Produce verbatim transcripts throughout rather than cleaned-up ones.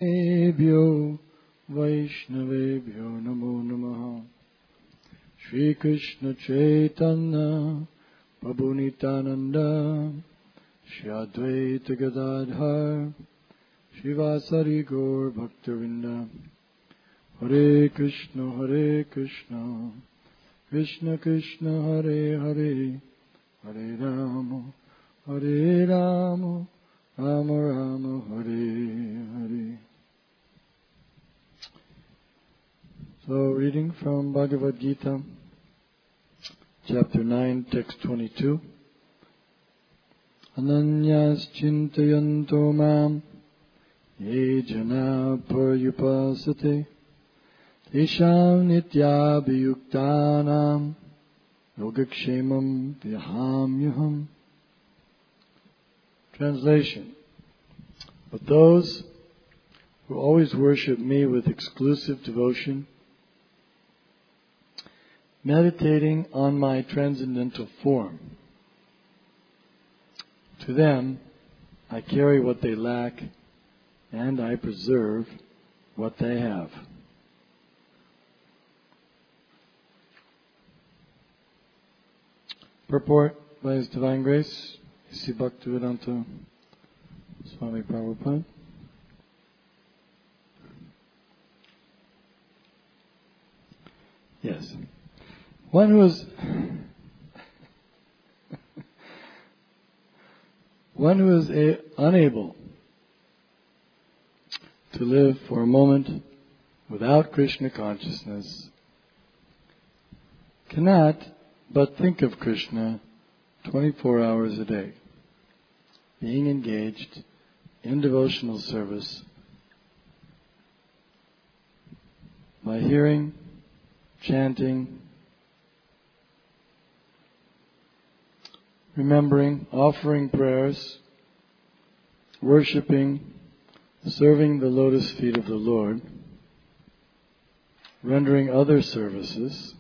Ebhyo Vaishnavebhyo Namo Namaha. Shri Krishna Chaitanya Prabhu Nityananda Shri Advaita Gadadhar Shivasari Gaur Bhaktavinda. Hare Krishna Hare Krishna Krishna Krishna Hare Hare Hare Rama Hare Rama Rama Rama Hare Hare. So, reading from Bhagavad Gita, chapter nine, text twenty-two. Ananyas chintayanto mam ye jana paryupasate tesham nityabhiyuktanam yogakshemam vyahamyaham. Translation. But those who always worship me with exclusive devotion, meditating on my transcendental form, to them I carry what they lack and I preserve what they have. Purport by His Divine Grace, Sri Bhaktivedanta Swami Prabhupada. Yes. One who is one who is a, unable to live for a moment without Krishna consciousness cannot but think of Krishna twenty-four hours a day, being engaged in devotional service by hearing, chanting, remembering, offering prayers, worshipping, serving the lotus feet of the Lord, rendering other services,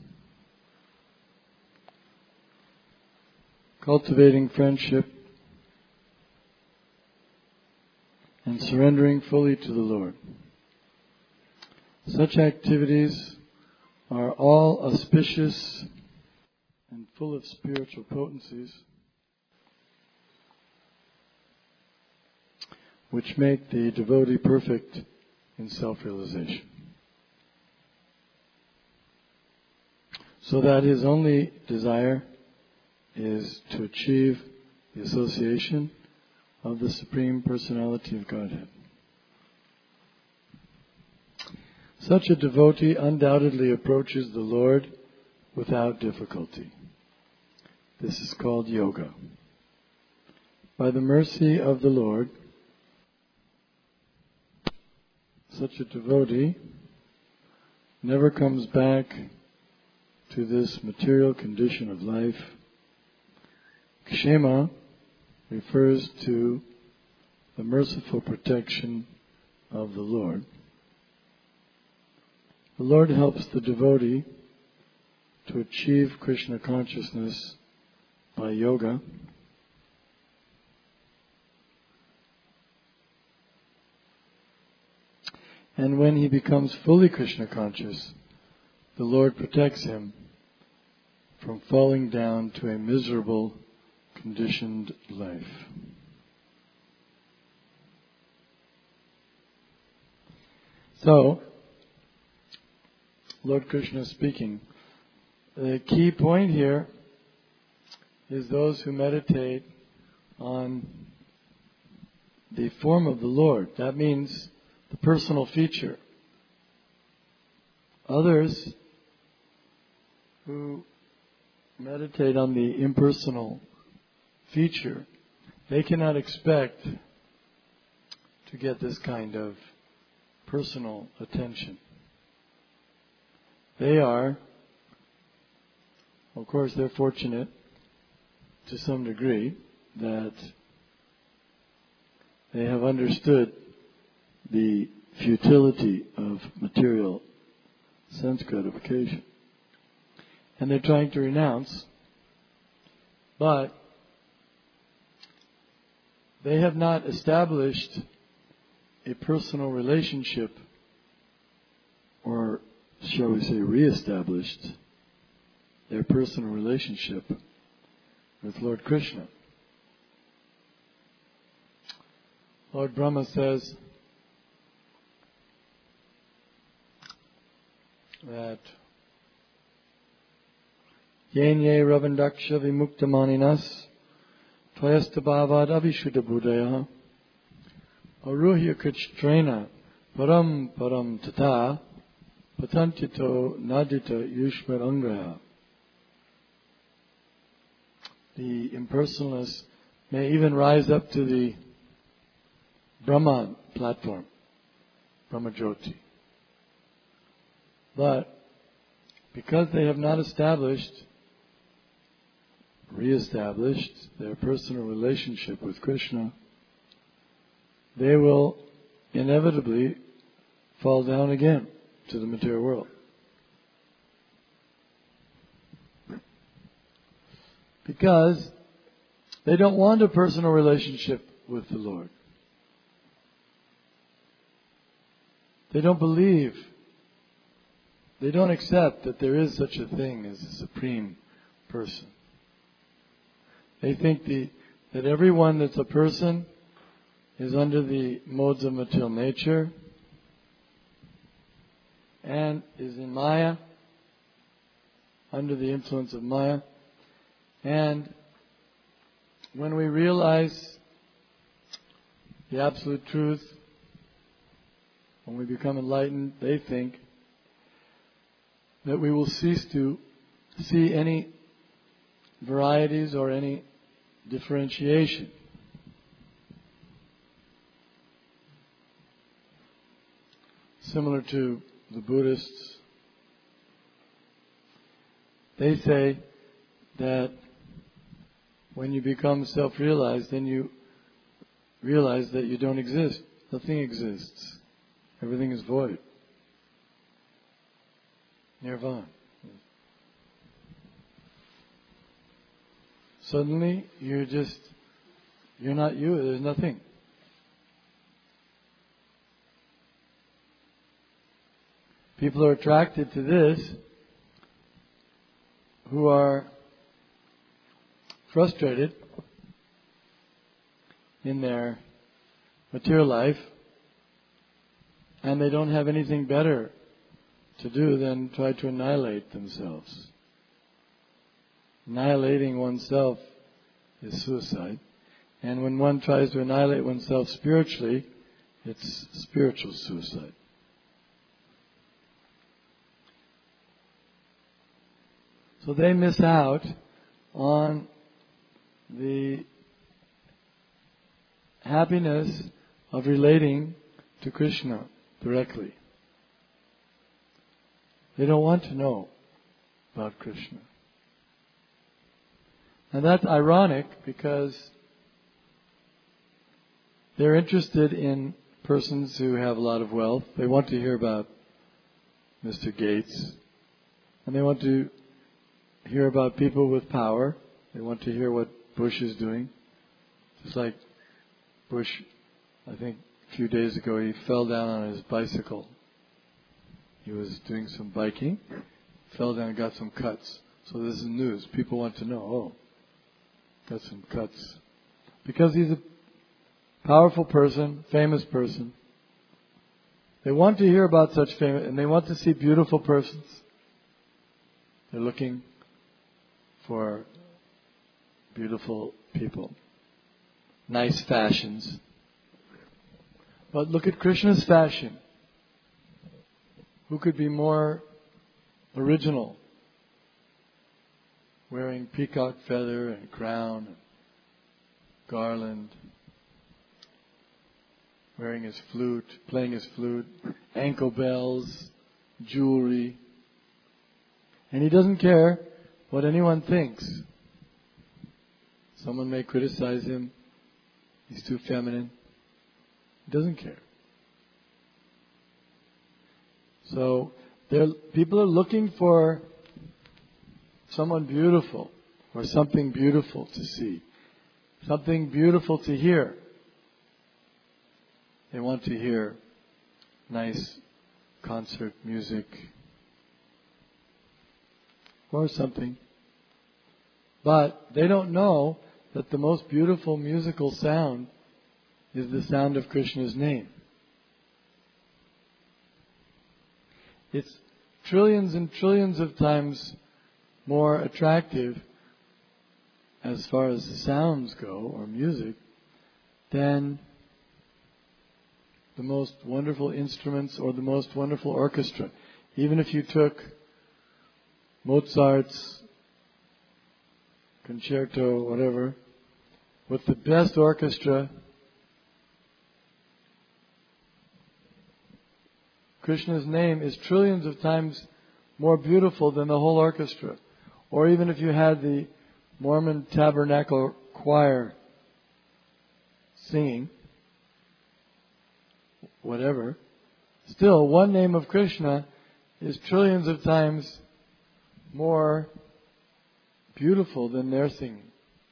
cultivating friendship, and surrendering fully to the Lord. Such activities are all auspicious and full of spiritual potencies, which make the devotee perfect in self-realization. So that his only desire is to achieve the association of the Supreme Personality of Godhead. Such a devotee undoubtedly approaches the Lord without difficulty. This is called yoga. By the mercy of the Lord, such a devotee never comes back to this material condition of life. Kshema refers to the merciful protection of the Lord. The Lord helps the devotee to achieve Krishna consciousness by yoga. And when he becomes fully Krishna conscious, the Lord protects him from falling down to a miserable, conditioned life. So, Lord Krishna speaking, the key point here is those who meditate on the form of the Lord. That means the personal feature. Others who meditate on the impersonal feature, they cannot expect to get this kind of personal attention. They are, of course, they're fortunate to some degree that they have understood the futility of material sense gratification. And they're trying to renounce, but they have not established a personal relationship, or shall we say reestablished their personal relationship with Lord Krishna. Lord Brahma says that Yenye Ravandaksha Vimuktamaninas Tvayastabhavad Avishuddha Buddhaya Aruhya Krichtrena Param Param Tata Patantito Nadita Yushmat Angraha. The impersonalists may even rise up to the Brahman platform, Brahmajyoti. But because they have not established, re-established their personal relationship with Krishna, they will inevitably fall down again to the material world. Because they don't want a personal relationship with the Lord. They don't believe, they don't accept that there is such a thing as a supreme person. They think the, that everyone that's a person is under the modes of material nature and is in Maya, under the influence of Maya. And when we realize the absolute truth, when we become enlightened, they think that we will cease to see any varieties or any differentiation. Similar to the Buddhists, they say that when you become self-realized, then you realize that you don't exist. Nothing exists. Everything is void. Nirvana. Suddenly, you're just, you're not you, there's nothing. People are attracted to this who are frustrated in their material life, and they don't have anything better to do than try to annihilate themselves. Annihilating oneself is suicide. And when one tries to annihilate oneself spiritually, it's spiritual suicide. So they miss out on the happiness of relating to Krishna directly. They don't want to know about Krishna. And that's ironic because they're interested in persons who have a lot of wealth. They want to hear about Mister Gates. And they want to hear about people with power. They want to hear what Bush is doing. Just like Bush, I think a few days ago, he fell down on his bicycle. He was doing some biking, fell down and got some cuts. So this is news. People want to know, oh, got some cuts. Because he's a powerful person, famous person. They want to hear about such famous, and they want to see beautiful persons. They're looking for beautiful people. Nice fashions. But look at Krishna's fashion. Who could be more original? Wearing peacock feather and crown, and garland, wearing his flute, playing his flute, ankle bells, jewelry. And he doesn't care what anyone thinks. Someone may criticize him. He's too feminine. He doesn't care. So there, people are looking for someone beautiful or something beautiful to see, something beautiful to hear. They want to hear nice concert music or something. But they don't know that the most beautiful musical sound is the sound of Krishna's name. It's trillions and trillions of times more attractive as far as the sounds go, or music, than the most wonderful instruments or the most wonderful orchestra. Even if you took Mozart's concerto, whatever, with the best orchestra, Krishna's name is trillions of times more beautiful than the whole orchestra. Or even if you had the Mormon Tabernacle Choir singing, whatever, still one name of Krishna is trillions of times more beautiful than their singing.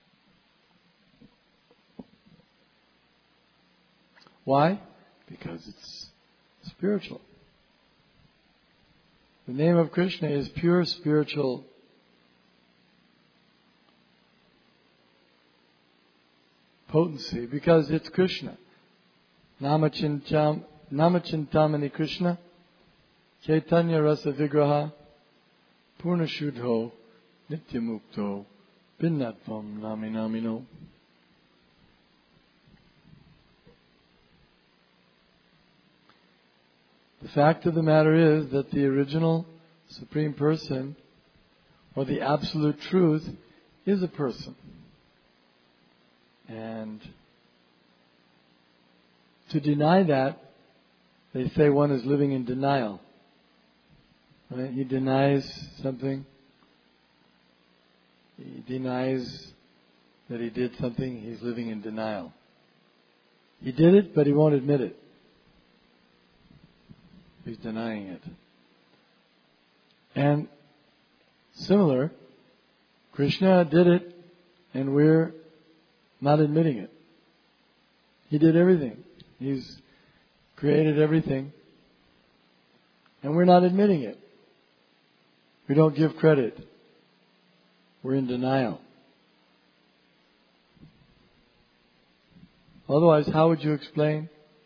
Why? Because it's spiritual. The name of Krishna is pure spiritual potency, because it's Krishna. Namachintam, Namachintamani Krishna, Chaitanya Rasa Vigraha, Purna Shuddho, Nityamukto, Pinnatvam Nami Namino. The fact of the matter is that the original Supreme Person, or the Absolute Truth, is a person. And to deny that, they say one is living in denial. Right? He denies something. He denies that he did something. He's living in denial. He did it, but he won't admit it. He's denying it. And similar, Krishna did it, and we're not admitting it. He did everything. He's created everything, and we're not admitting it. We don't give credit. We're in denial. Otherwise, how would you explain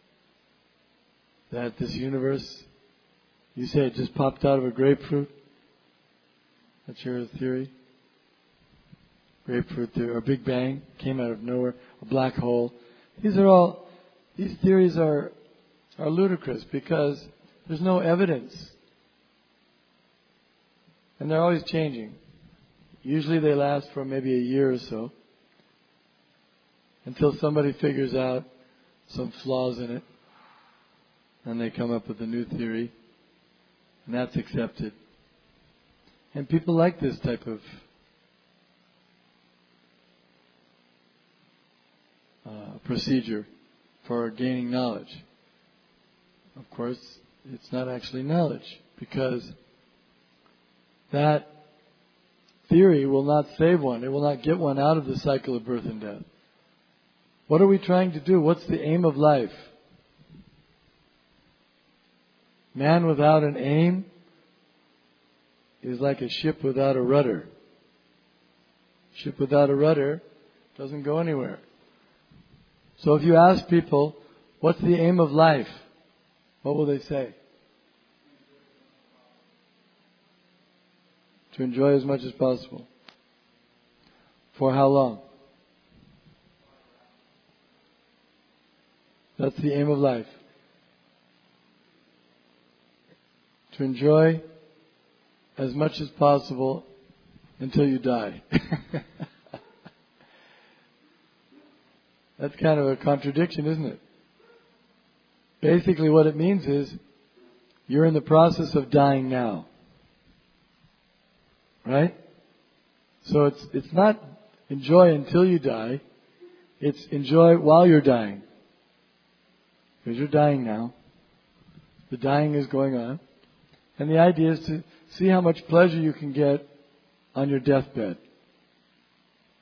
that this universe, you say it just popped out of a grapefruit? That's your theory? Grapefruit theory, or Big Bang, came out of nowhere, a black hole. These are all, these theories are, are ludicrous because there's no evidence. And they're always changing. Usually they last for maybe a year or so, until somebody figures out some flaws in it, and they come up with a new theory, and that's accepted. And people like this type of uh, procedure for gaining knowledge. Of course, it's not actually knowledge, because that theory will not save one. It will not get one out of the cycle of birth and death. What are we trying to do? What's the aim of life? Man without an aim is like a ship without a rudder. Ship without a rudder doesn't go anywhere. So if you ask people, what's the aim of life? What will they say? To enjoy as much as possible. For how long? That's the aim of life. To enjoy as much as possible until you die. That's kind of a contradiction, isn't it? Basically what it means is you're in the process of dying now. Right? So it's it's not enjoy until you die. It's enjoy while you're dying. Because you're dying now. The dying is going on. And the idea is to see how much pleasure you can get on your deathbed.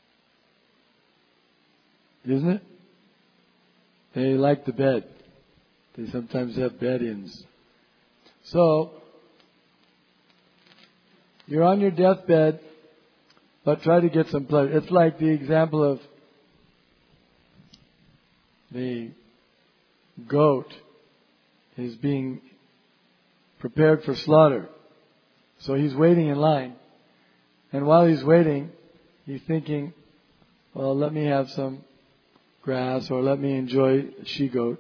Isn't it? They like the bed. They sometimes have bed-ins. So, you're on your deathbed, but try to get some pleasure. It's like the example of the goat is being prepared for slaughter. So he's waiting in line. And while he's waiting, he's thinking, well, let me have some grass or let me enjoy a she-goat.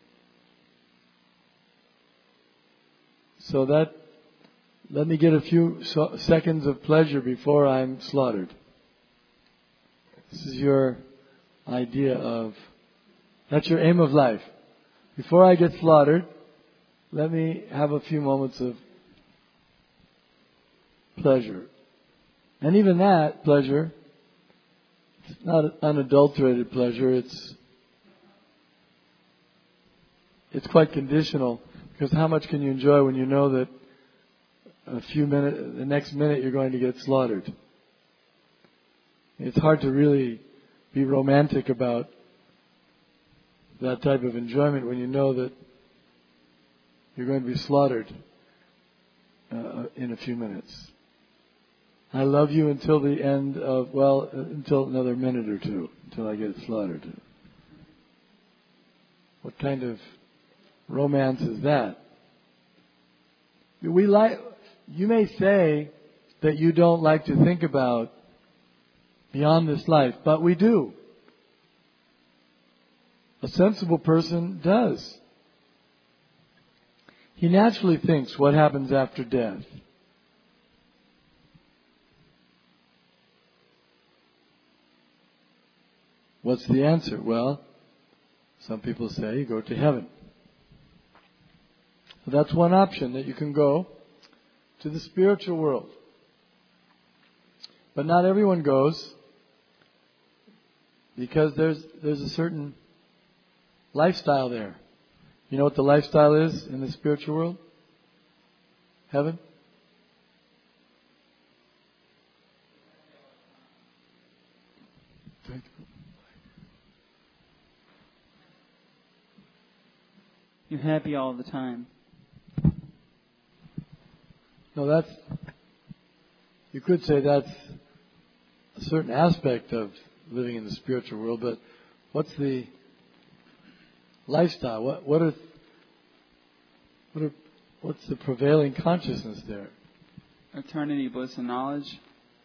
So that, let me get a few so- seconds of pleasure before I'm slaughtered. This is your idea of, that's your aim of life. Before I get slaughtered, let me have a few moments of pleasure. And even that pleasure, it's not unadulterated pleasure, it's it's quite conditional, because how much can you enjoy when you know that a few minutes, the next minute you're going to get slaughtered? It's hard to really be romantic about that type of enjoyment when you know that you're going to be slaughtered uh, in a few minutes. I love you until the end of, well, until another minute or two, until I get slaughtered. What kind of romance is that? We like, you may say that you don't like to think about beyond this life, but we do. A sensible person does. He naturally thinks what happens after death. What's the answer? Well, some people say you go to heaven. So that's one option, that you can go to the spiritual world. But not everyone goes, because there's there's a certain lifestyle there. You know what the lifestyle is in the spiritual world? Heaven? You're happy all the time. No, that's, you could say that's a certain aspect of living in the spiritual world, but what's the lifestyle? What what are what are what's the prevailing consciousness there? Eternity, bliss, and knowledge.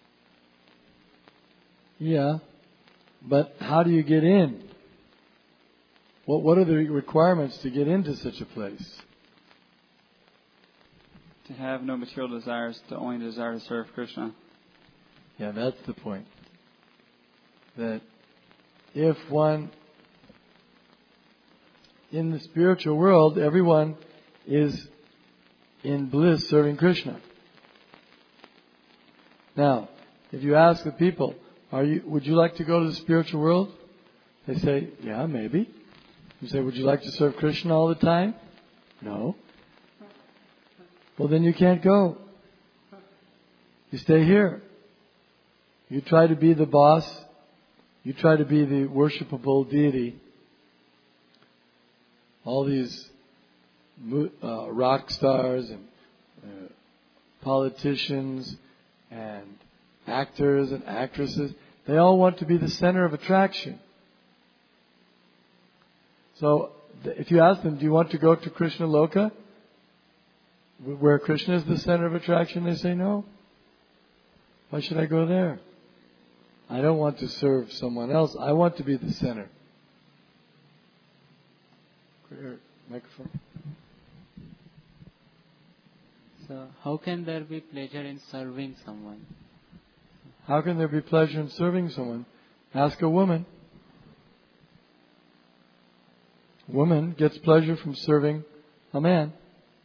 Yeah, but how do you get in? What what are the requirements to get into such a place? To have no material desires, to only desire to serve Krishna. Yeah, that's the point. That if one, in the spiritual world, everyone is in bliss serving Krishna. Now, if you ask the people, are you, would you like to go to the spiritual world? They say, yeah, maybe. You say, would you like to serve Krishna all the time? No. Well, then you can't go. You stay here. You try to be the boss. You try to be the worshipable deity. All these uh, rock stars and uh, politicians and actors and actresses, they all want to be the center of attraction. So, if you ask them, do you want to go to Krishna Loka, where Krishna is the center of attraction, they say no. Why should I go there? I don't want to serve someone else. I want to be the center. Clear microphone. So, how can there be pleasure in serving someone? How can there be pleasure in serving someone? Ask a woman. A woman gets pleasure from serving a man.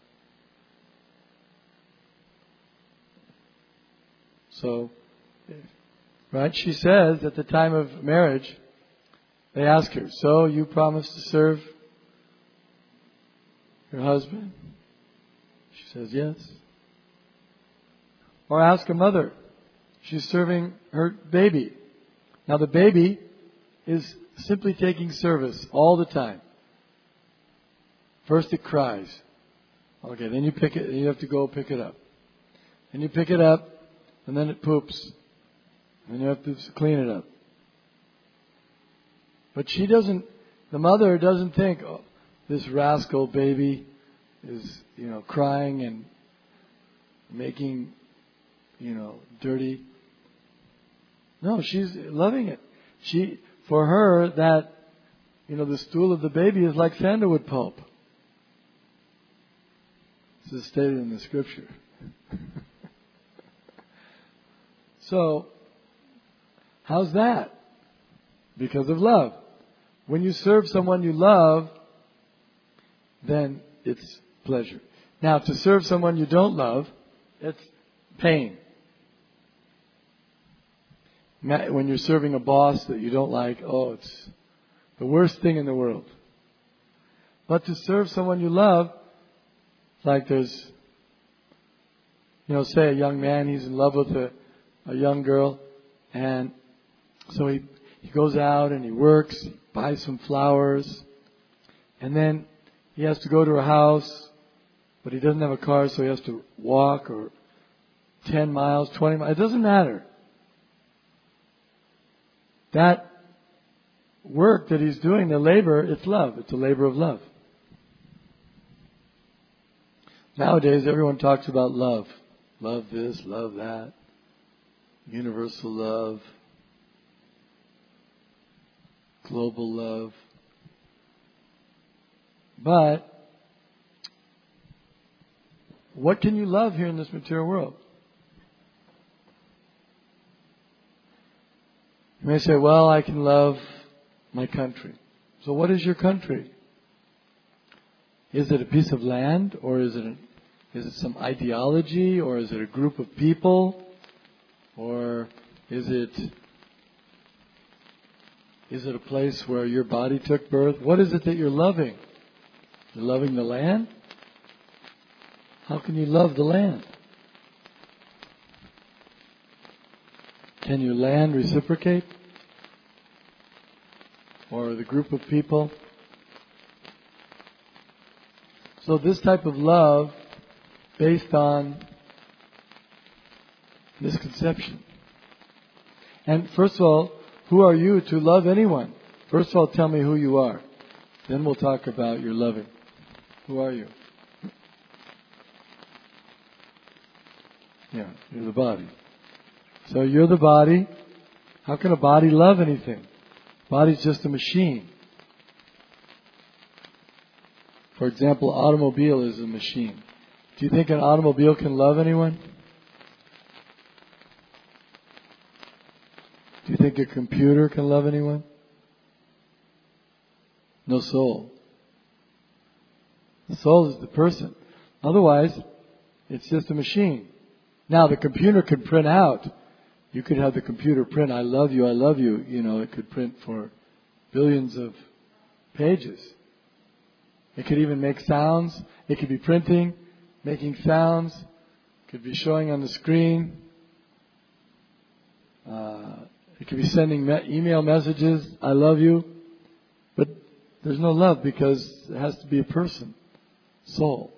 So, right, she says at the time of marriage, they ask her, so you promise to serve your husband? She says yes. Or ask a mother. She's serving her baby. Now the baby is simply taking service all the time. First it cries. Okay, then you pick it, you have to go pick it up. Then you pick it up, and then it poops. And you have to clean it up. But she doesn't, the mother doesn't think, oh, this rascal baby is, you know, crying and making, you know, dirty. No, she's loving it. She, for her, that, you know, the stool of the baby is like sandalwood pulp. This is stated in the scripture. So, how's that? Because of love. When you serve someone you love, then it's pleasure. Now, to serve someone you don't love, it's pain. When you're serving a boss that you don't like, oh, it's the worst thing in the world. But to serve someone you love, like there's, you know, say a young man, he's in love with a, a young girl, and so he, he goes out and he works, buys some flowers, and then he has to go to her house, but he doesn't have a car, so he has to walk or ten miles, twenty miles, it doesn't matter. That work that he's doing, the labor, it's love. It's a labor of love. Nowadays, everyone talks about love. Love this, love that. Universal love. Global love. But, what can you love here in this material world? You may say, well, I can love my country. So what is your country? Is it a piece of land, or is it a, is it some ideology, or is it a group of people, or is it is it a place where your body took birth? What is it that you're loving? You're loving the land? How can you love the land? Can your land reciprocate? Or the group of people? So this type of love, based on misconception. And first of all, who are you to love anyone? First of all, tell me who you are. Then we'll talk about your loving. Who are you? Yeah, you're the body. So you're the body. How can a body love anything? Body's just a machine. For example, automobile is a machine. Do you think an automobile can love anyone? Do you think a computer can love anyone? No soul. The soul is the person. Otherwise, it's just a machine. Now, the computer can print out. You could have the computer print, I love you, I love you. You know, it could print for billions of pages. It could even make sounds. It could be printing, making sounds. It could be showing on the screen. Uh, it could be sending me- email messages, I love you. But there's no love because it has to be a person, soul.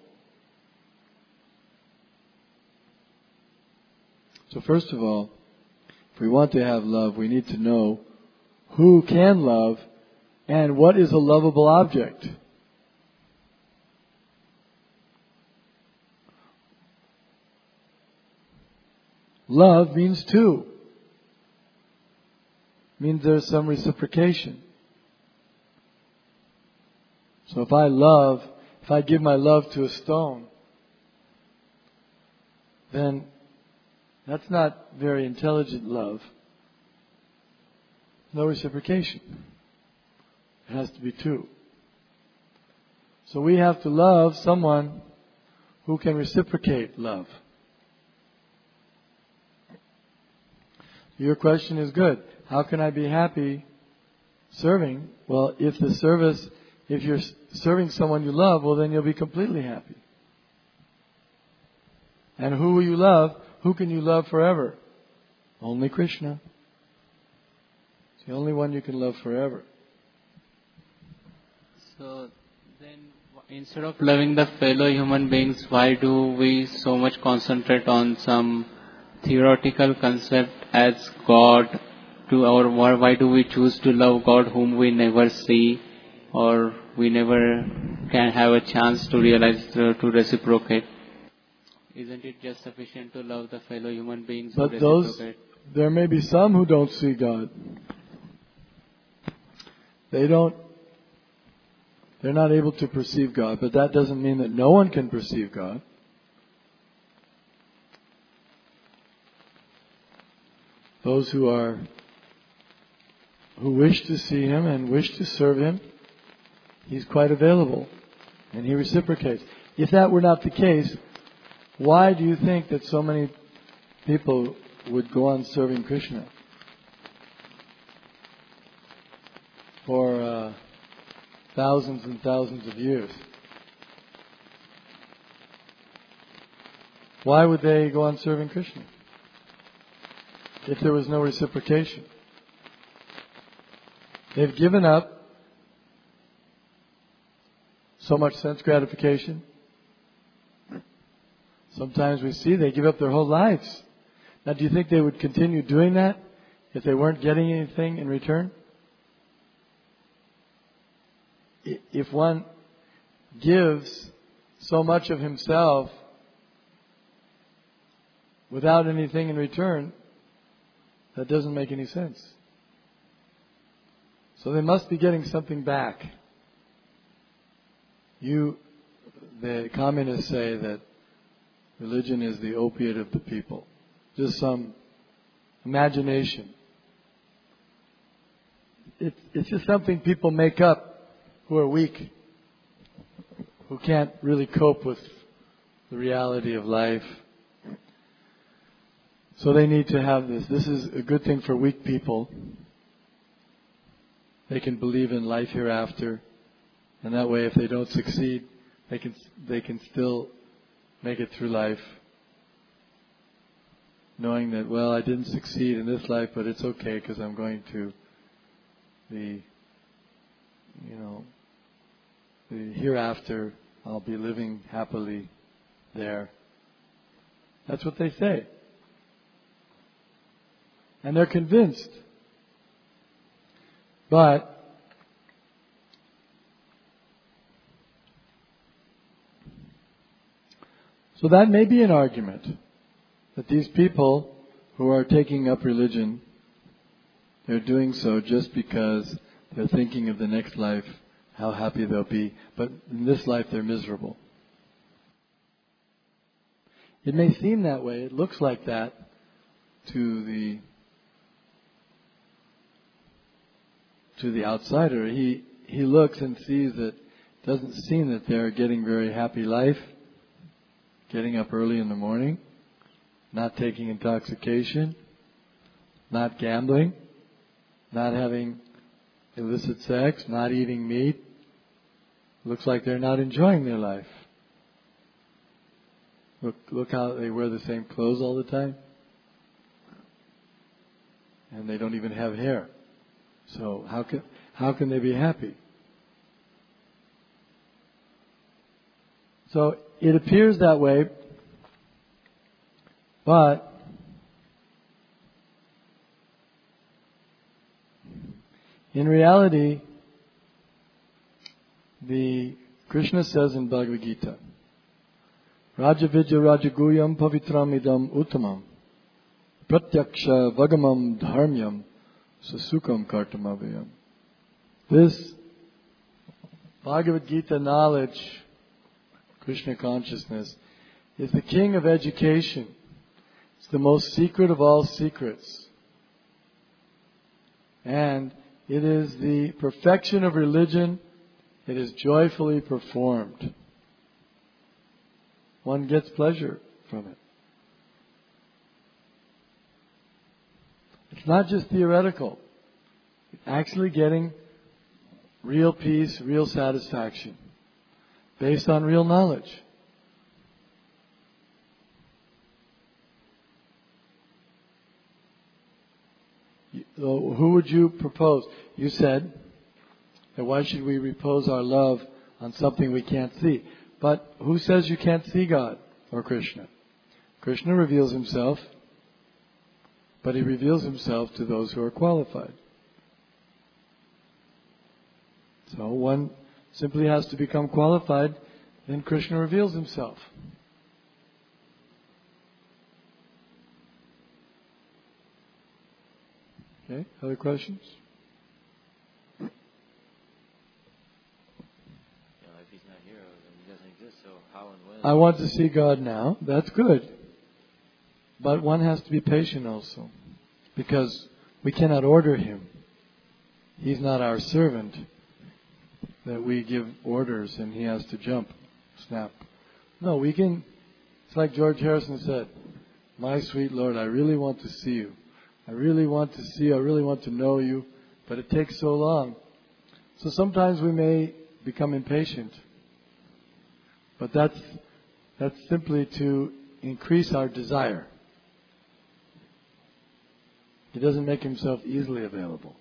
So first of all, if we want to have love, we need to know who can love and what is a lovable object. Love means two. Means there's some reciprocation. So if I love, if I give my love to a stone, then that's not very intelligent love. No reciprocation. It has to be two. So we have to love someone who can reciprocate love. Your question is good. How can I be happy serving? Well, if the service, if you're serving someone you love, well then you'll be completely happy. And who will you love? Who can you love forever? Only Krishna. It's the only one you can love forever. So then, wh- Instead of loving the fellow human beings, why do we so much concentrate on some theoretical concept as God? To our why why do we choose to love God whom we never see, or we never can have a chance to realize uh, to reciprocate? Isn't it just sufficient to love the fellow human beings who But those, reciprocate? there may be some who don't see God. They don't, they're not able to perceive God, but that doesn't mean that no one can perceive God. Those who are, who wish to see Him and wish to serve Him, He's quite available and He reciprocates. If that were not the case, why do you think that so many people would go on serving Krishna for uh, thousands and thousands of years? Why would they go on serving Krishna if there was no reciprocation? They've given up so much sense gratification. Sometimes we see they give up their whole lives. Now, do you think they would continue doing that if they weren't getting anything in return? If one gives so much of himself without anything in return, that doesn't make any sense. So they must be getting something back. You, the communists say that religion is the opiate of the people. Just some imagination. It, it's just something people make up who are weak, who can't really cope with the reality of life. So they need to have this. This is a good thing for weak people. They can believe in life hereafter, and that way, if they don't succeed, they can they can still make it through life, knowing that, well, I didn't succeed in this life, but it's okay because I'm going to the, you know, the hereafter. I'll be living happily there. That's what they say, and they're convinced. But so that may be an argument that these people who are taking up religion, they're doing so just because they're thinking of the next life, how happy they'll be, but in this life they're miserable. It may seem that way, it looks like that to the to the outsider. He he looks and sees that it doesn't seem that they're getting very happy life, getting up early in the morning, not taking intoxication, not gambling, not having illicit sex, not eating meat. Looks like they're not enjoying their life. Look look how they wear the same clothes all the time. And they don't even have hair. So how can how can they be happy? So it appears that way, but in reality, the Krishna says in Bhagavad Gita, Rajavidya Rajaguyam Pavitramidam Uttamam Pratyaksha Vagamam Dharmyam Sasukam Kartamavayam. This Bhagavad Gita knowledge, Krishna consciousness, is the king of education. It's the most secret of all secrets. And it is the perfection of religion. It is joyfully performed. One gets pleasure from it. It's not just theoretical. It's actually getting real peace, real satisfaction, based on real knowledge. Who would you propose? You said that why should we repose our love on something we can't see. But who says you can't see God or Krishna? Krishna reveals himself, but he reveals himself to those who are qualified. So one simply has to become qualified, then Krishna reveals himself. Okay, other questions? If he's not here, then he doesn't exist, so how and when? I want to see God now. That's good. But one has to be patient also. Because we cannot order him. He's not our servant that we give orders and he has to jump, snap. No, we can, it's like George Harrison said, my sweet Lord, I really want to see you. I really want to see you. I really want to know you. But it takes so long. So sometimes we may become impatient. But that's that's simply to increase our desire. He doesn't make himself easily available.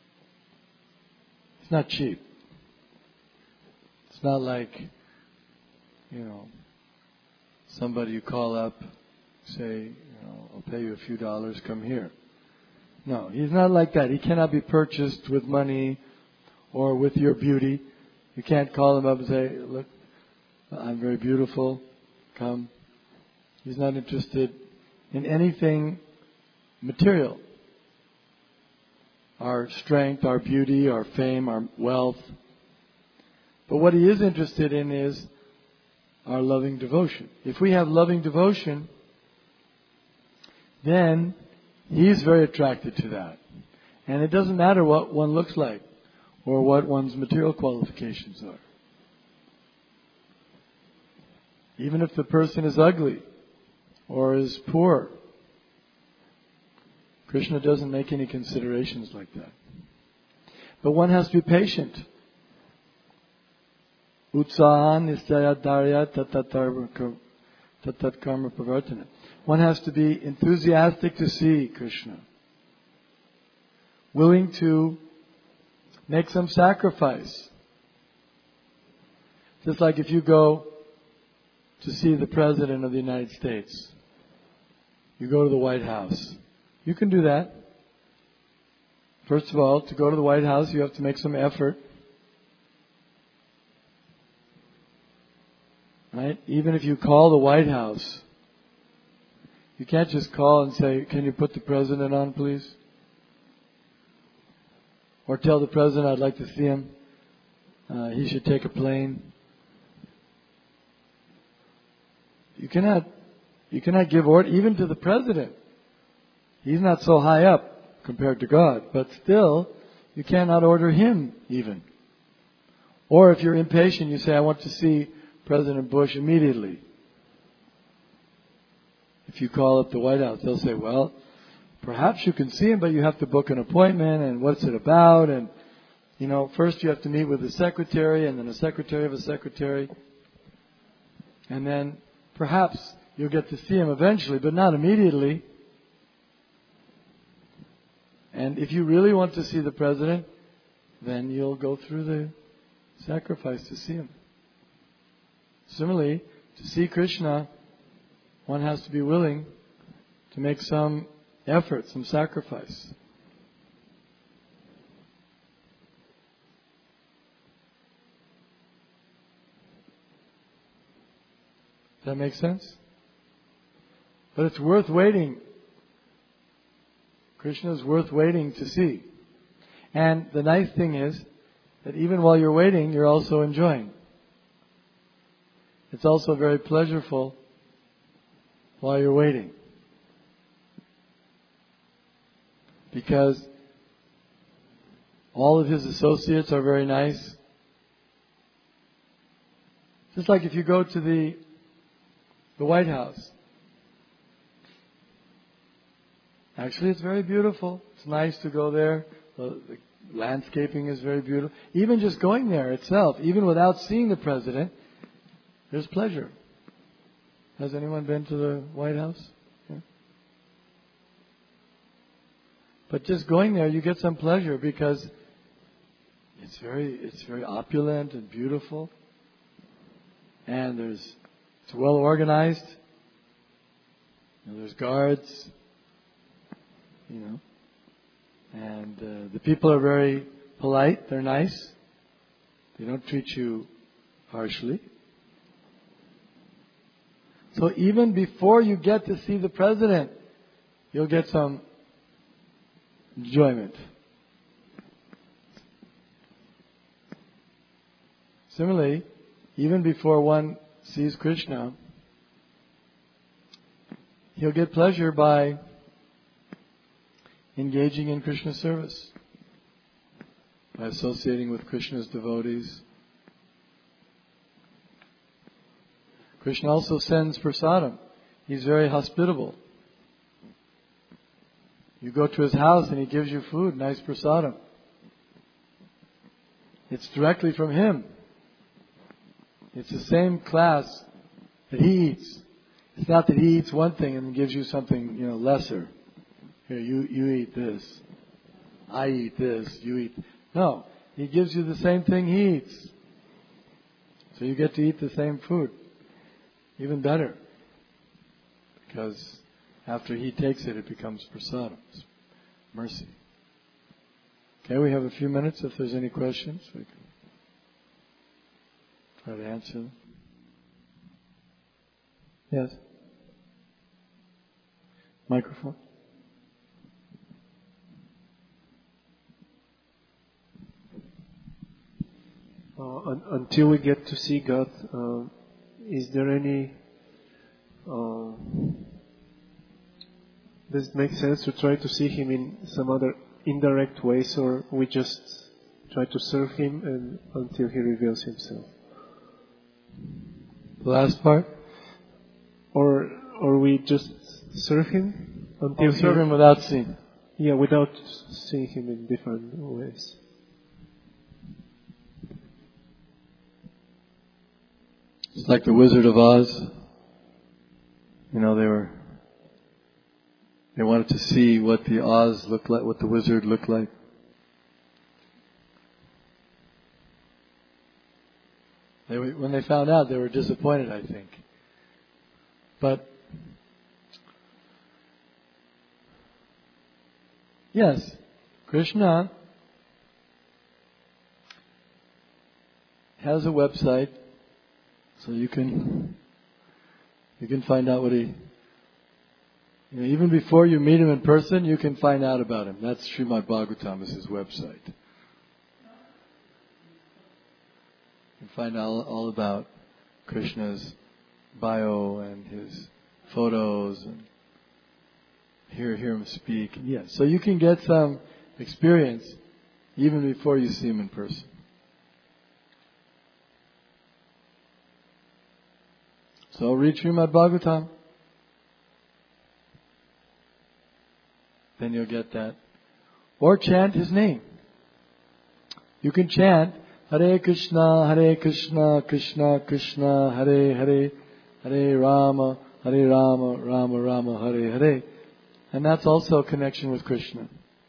It's not cheap. It's not like, you know, somebody you call up, say, you know, I'll pay you a few dollars, come here. No, he's not like that. He cannot be purchased with money or with your beauty. You can't call him up and say, look, I'm very beautiful, come. He's not interested in anything material. Our strength, our beauty, our fame, our wealth. But what he is interested in is our loving devotion. If we have loving devotion, then he's very attracted to that. And it doesn't matter what one looks like or what one's material qualifications are. Even if the person is ugly or is poor, Krishna doesn't make any considerations like that. But one has to be patient. Utsahan nisaya dharya tatat karma pravartana. One has to be enthusiastic to see Krishna. Willing to make some sacrifice. Just like if you go to see the President of the United States. You go to the White House. You can do that. First of all, to go to the White House, you have to make some effort. Right? Even if you call the White House, you can't just call and say, can you put the President on, please? Or tell the President, I'd like to see him. Uh, he should take a plane. You cannot, you cannot give order even to the President. He's not so high up compared to God, but still, you cannot order him even. Or if you're impatient, you say, I want to see President Bush immediately. If you call up the White House, they'll say, well, perhaps you can see him, but you have to book an appointment, and what's it about? And, you know, first you have to meet with the secretary, and then a secretary of a secretary. And then perhaps you'll get to see him eventually, but not immediately. And if you really want to see the President, then you'll go through the sacrifice to see him. Similarly, to see Krishna, one has to be willing to make some effort, some sacrifice. Does that make sense? But it's worth waiting. Krishna is worth waiting to see. And the nice thing is that even while you're waiting, you're also enjoying. It's also very pleasurable while you're waiting. Because all of his associates are very nice. Just like if you go to the the White House. Actually, it's very beautiful. It's nice to go there. The, the landscaping is very beautiful. Even just going there itself, even without seeing the President, there's pleasure. Has anyone been to the White House? Yeah. But just going there, you get some pleasure because it's very, it's very opulent and beautiful. And there's, it's well organized. You know, there's guards, you know. And uh, the people are very polite, they're nice. They don't treat you harshly. So even before you get to see the president, you'll get some enjoyment. Similarly, even before one sees Krishna, he'll get pleasure by engaging in Krishna service, by associating with Krishna's devotees. Krishna also sends prasadam. He's very hospitable. You go to his house and he gives you food, nice prasadam. It's directly from him. It's the same class that he eats. It's not that he eats one thing and gives you something, you know, lesser. Here, you, you eat this. I eat this. You eat. No, he gives you the same thing he eats. So you get to eat the same food. Even better. Because after he takes it, it becomes prasadam. It's mercy. Okay, we have a few minutes. If there's any questions, we can try to answer them. Yes? Microphone? Uh, un- until we get to see God, uh, is there any... Uh, does it make sense to try to see Him in some other indirect ways, or we just try to serve Him and until He reveals Himself? The last part? Or or we just serve Him until Or serve he, Him without seeing. Yeah, without seeing Him in different ways. It's like the Wizard of Oz. You know, they were, they wanted to see what the Oz looked like, what the wizard looked like. They were, when they found out, they were disappointed, I think. But, yes, Krishna has a website, so you can you can find out what he. You know, even before you meet him in person, you can find out about him. That's Srimad Bhagavatam, is his website. You can find out all, all about Krishna's bio and his photos and hear hear him speak. Yes, so you can get some experience even before you see him in person. So read Srimad Bhagavatam. Then you'll get that. Or chant his name. You can chant Hare Krishna, Hare Krishna, Krishna Krishna, Hare Hare, Hare Rama, Hare Rama, Rama Rama, Hare Hare. And that's also a connection with Krishna.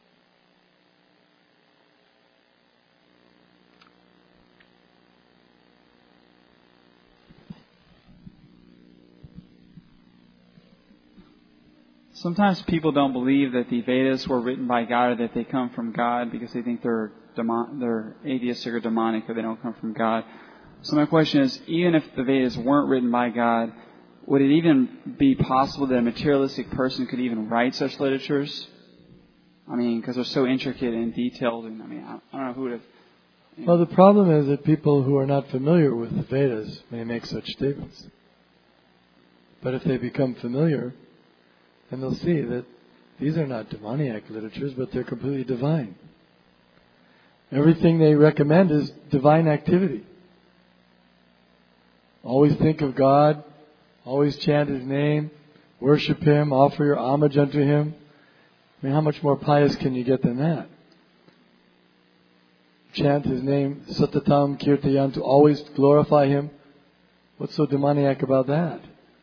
Sometimes people don't believe that the Vedas were written by God or that they come from God because they think they're demon- they're atheistic or demonic or they don't come from God. So my question is, even if the Vedas weren't written by God, would it even be possible that a materialistic person could even write such literatures? I mean, because they're so intricate and detailed, and I mean, I don't know who would have... You know. Well, the problem is that people who are not familiar with the Vedas may make such statements. But if they become familiar, then they'll see that these are not demoniac literatures, but they're completely divine. Everything they recommend is divine activity. Always think of God, always chant His name, worship Him, offer your homage unto Him. I mean, how much more pious can you get than that? Chant His name, Satatam Kirtayan, to always glorify Him. What's so demoniac about that?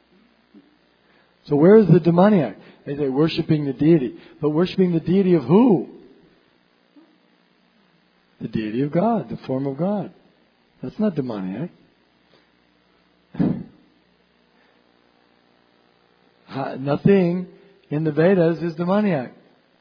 So where is the demoniac? They say worshipping the deity. But worshipping the deity of who? The deity of God, the form of God. That's not demoniac. Ha- Nothing in the Vedas is demoniac.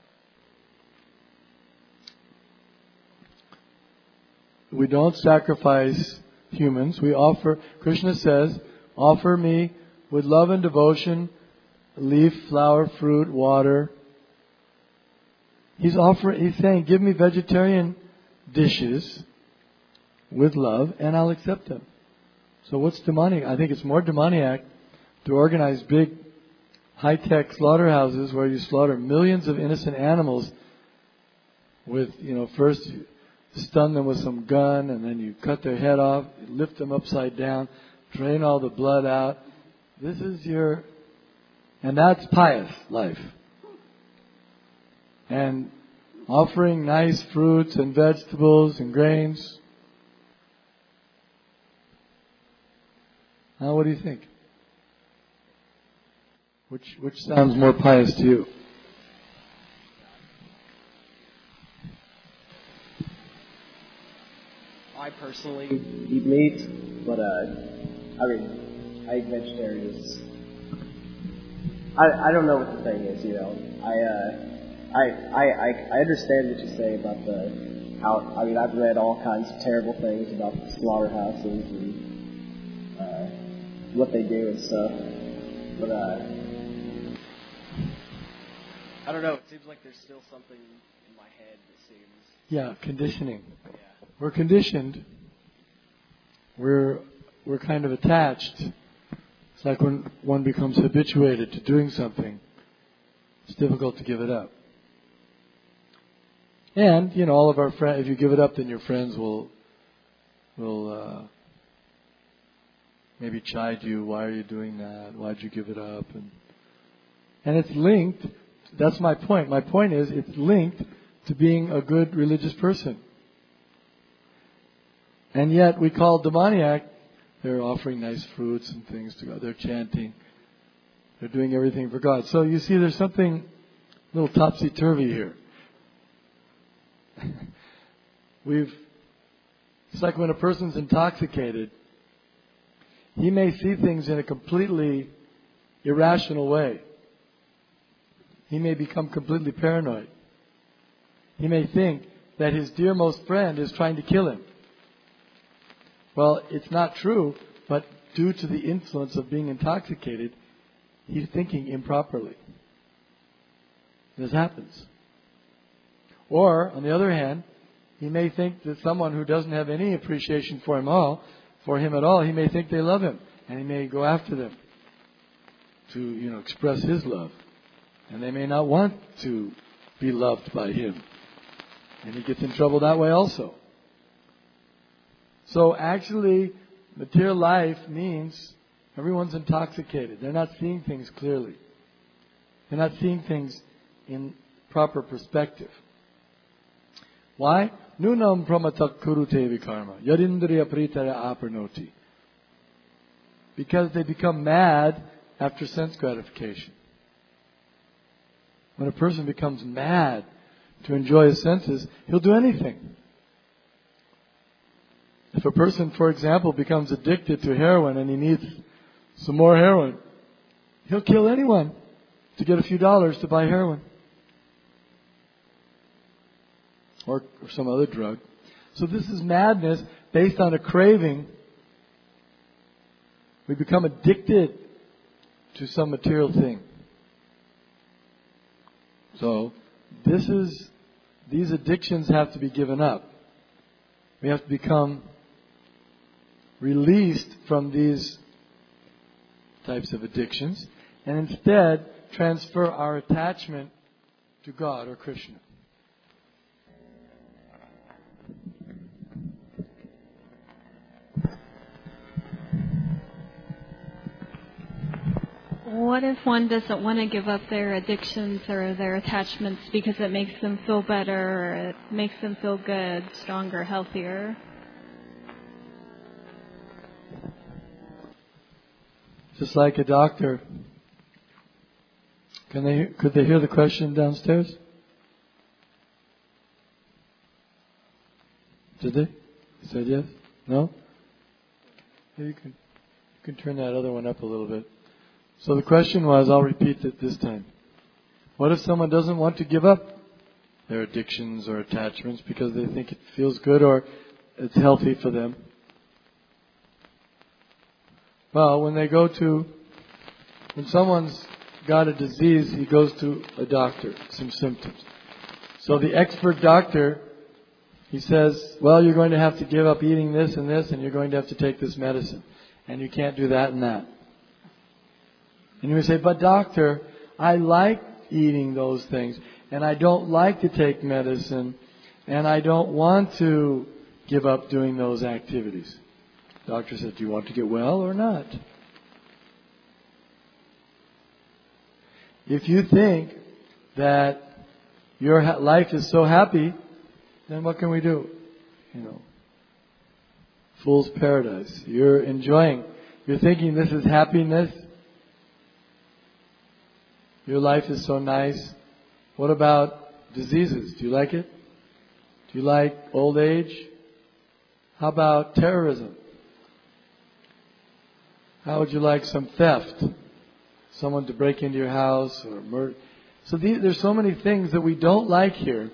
We don't sacrifice humans. We offer, Krishna says, offer me with love and devotion, leaf, flower, fruit, water. He's offering, he's saying, give me vegetarian dishes with love and I'll accept them. So what's demoniac? I think it's more demoniac to organize big high-tech slaughterhouses where you slaughter millions of innocent animals with, you know, first you stun them with some gun and then you cut their head off, lift them upside down, drain all the blood out. This is your, and that's pious life. And offering nice fruits and vegetables and grains. Now, what do you think? Which which sounds more pious to you? I personally eat meat, but uh, I mean, I eat vegetarians. I I don't know what the thing is, you know. I uh, I I I I understand what you say about the how. I mean, I've read all kinds of terrible things about the slaughterhouses and uh, what they do and stuff, but uh, I don't know. It seems like there's still something in my head that seems. Yeah, conditioning. Yeah. We're conditioned. We're we're kind of attached. It's like when one becomes habituated to doing something, it's difficult to give it up. And you know, all of our friends. If you give it up, then your friends will will uh, maybe chide you. Why are you doing that? Why'd you give it up? And and it's linked. That's my point. My point is, it's linked to being a good religious person. And yet we call demoniac, they're offering nice fruits and things to God. They're chanting. They're doing everything for God. So you see there's something a little topsy-turvy here. We've, it's like when a person's intoxicated, he may see things in a completely irrational way. He may become completely paranoid. He may think that his dearmost friend is trying to kill him. Well, it's not true, but due to the influence of being intoxicated, he's thinking improperly. This happens. Or, on the other hand, he may think that someone who doesn't have any appreciation for him all, for him at all, he may think they love him, and he may go after them to, you know, express his love. And they may not want to be loved by him. And he gets in trouble that way also. So actually, material life means everyone's intoxicated. They're not seeing things clearly. They're not seeing things in proper perspective. Why? Nunam pramatak kurute vikarma. Yadindriya pritara aparnoti. Because they become mad after sense gratification. When a person becomes mad to enjoy his senses, he'll do anything. If a person, for example, becomes addicted to heroin and he needs some more heroin, he'll kill anyone to get a few dollars to buy heroin. Or, or some other drug. So this is madness based on a craving. We become addicted to some material thing. So this is, these addictions have to be given up. We have to become released from these types of addictions and instead transfer our attachment to God or Krishna. What if one doesn't want to give up their addictions or their attachments because it makes them feel better, or it makes them feel good, stronger, healthier? Just like a doctor. Can they? Could they hear the question downstairs? Did they? You said yes? No? Maybe you can, you can turn that other one up a little bit. So the question was, I'll repeat it this time. What if someone doesn't want to give up their addictions or attachments because they think it feels good or it's healthy for them? Well, when they go to, when someone's got a disease, he goes to a doctor, some symptoms. So the expert doctor, he says, well, you're going to have to give up eating this and this, and you're going to have to take this medicine. And you can't do that and that. And you may say, but doctor, I like eating those things, and I don't like to take medicine, and I don't want to give up doing those activities. Doctor said, do you want to get well or not? If you think that your ha- life is so happy, then what can we do? You know, fool's paradise. You're enjoying. You're thinking this is happiness. Your life is so nice. What about diseases? Do you like it? Do you like old age? How about terrorism? How would you like some theft? Someone to break into your house or murder? So these, there's so many things that we don't like here.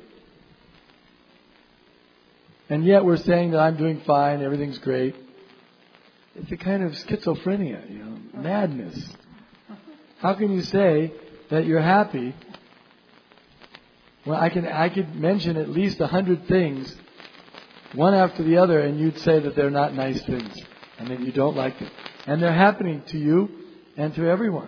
And yet we're saying that I'm doing fine, everything's great. It's a kind of schizophrenia, you know, madness. How can you say that you're happy? Well, I can I could mention at least a hundred things, one after the other, and you'd say that they're not nice things and that you don't like them. And they're happening to you and to everyone.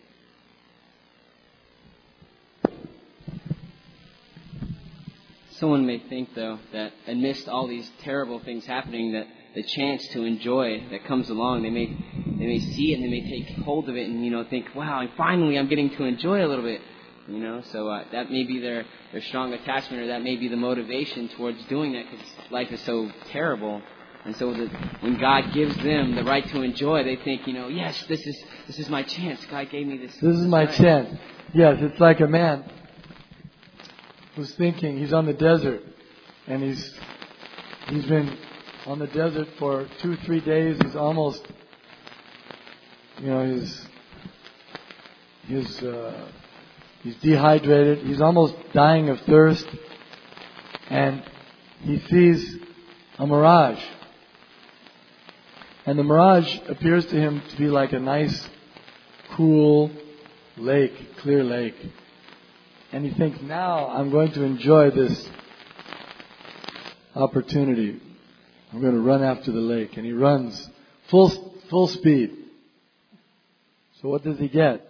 Someone may think, though, that amidst all these terrible things happening, that the chance to enjoy that comes along, they may they may see it and they may take hold of it and, you know, think, wow, finally I'm getting to enjoy a little bit. You know, so uh, that may be their, their strong attachment, or that may be the motivation towards doing that, because life is so terrible. And so the, when God gives them the right to enjoy, they think, you know, yes, this is this is my chance. God gave me this. This is my right. chance. Yes, it's like a man who's thinking, he's on the desert, and he's he's been on the desert for two, three days. He's almost, you know, he's he's uh, he's dehydrated. He's almost dying of thirst, and he sees a mirage. And the mirage appears to him to be like a nice, cool lake, clear lake. And he thinks, now I'm going to enjoy this opportunity. I'm going to run after the lake. And he runs full full speed. So what does he get?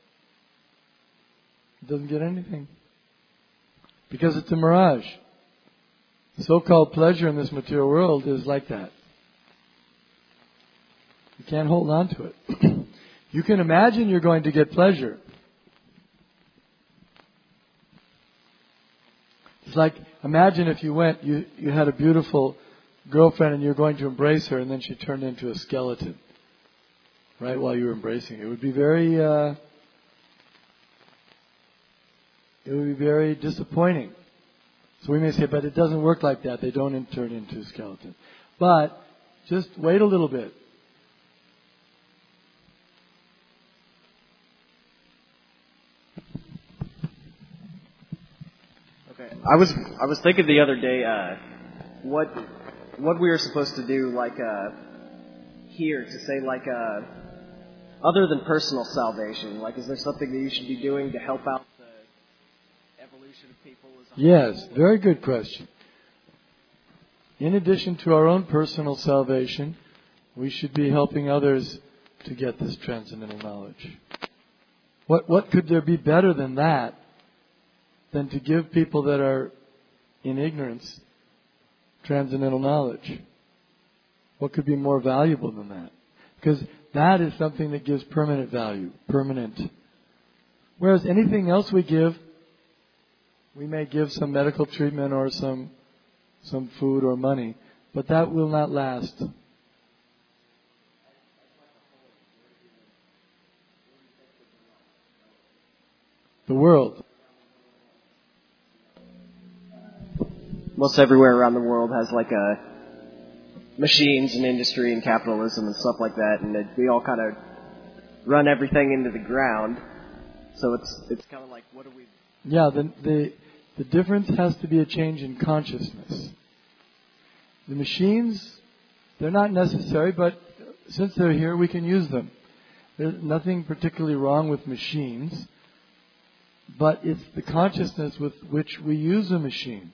He doesn't get anything. Because it's a mirage. The so-called pleasure in this material world is like that. You can't hold on to it. You can imagine you're going to get pleasure. It's like, imagine if you went, you, you had a beautiful girlfriend and you're going to embrace her, and then she turned into a skeleton right while you were embracing her. It would be very, uh, it would be very disappointing. So we may say, but it doesn't work like that. They don't turn into a skeleton. But just wait a little bit. I was I was thinking the other day uh, what what we were supposed to do, like uh, here, to say like uh, other than personal salvation. Like, is there something that you should be doing to help out the evolution of people? As a yes, whole? Very good question. In addition to our own personal salvation, we should be helping others to get this transcendental knowledge. What what could there be better than that? Than to give people that are in ignorance transcendental knowledge. What could be more valuable than that? Because that is something that gives permanent value, permanent. Whereas anything else we give, we may give some medical treatment or some some food or money, but that will not last. The world. Most everywhere around the world has like a machines and industry and capitalism and stuff like that, and it, we all kind of run everything into the ground. So it's it's kind of like, what do we? Yeah, the the the difference has to be a change in consciousness. The machines, they're not necessary, but since they're here, we can use them. There's nothing particularly wrong with machines, but it's the consciousness with which we use a machine.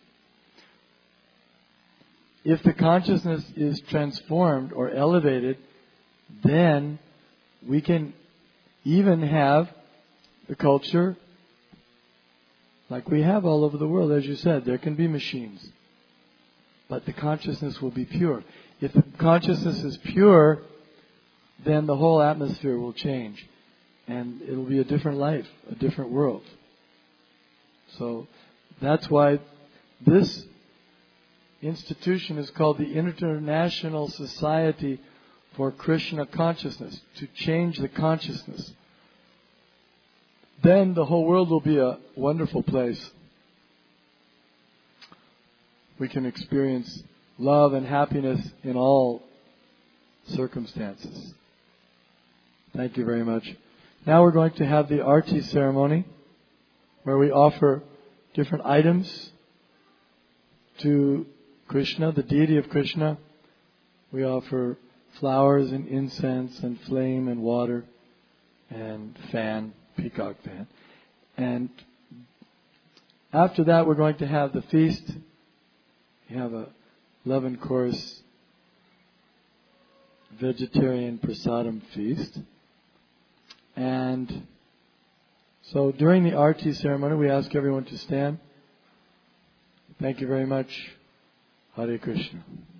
If the consciousness is transformed or elevated, then we can even have the culture like we have all over the world. As you said, there can be machines, but the consciousness will be pure. If the consciousness is pure, then the whole atmosphere will change, and it'll be a different life, a different world. So that's why this institution is called the International Society for Krishna Consciousness, to change the consciousness. Then the whole world will be a wonderful place. We can experience love and happiness in all circumstances. Thank you very much. Now we're going to have the Arti ceremony, where we offer different items to Krishna, the deity of Krishna. We offer flowers and incense and flame and water and fan, peacock fan. And after that, we're going to have the feast. We have a eleven course vegetarian prasadam feast. And so during the Arti ceremony, we ask everyone to stand. Thank you very much. Hare Krishna.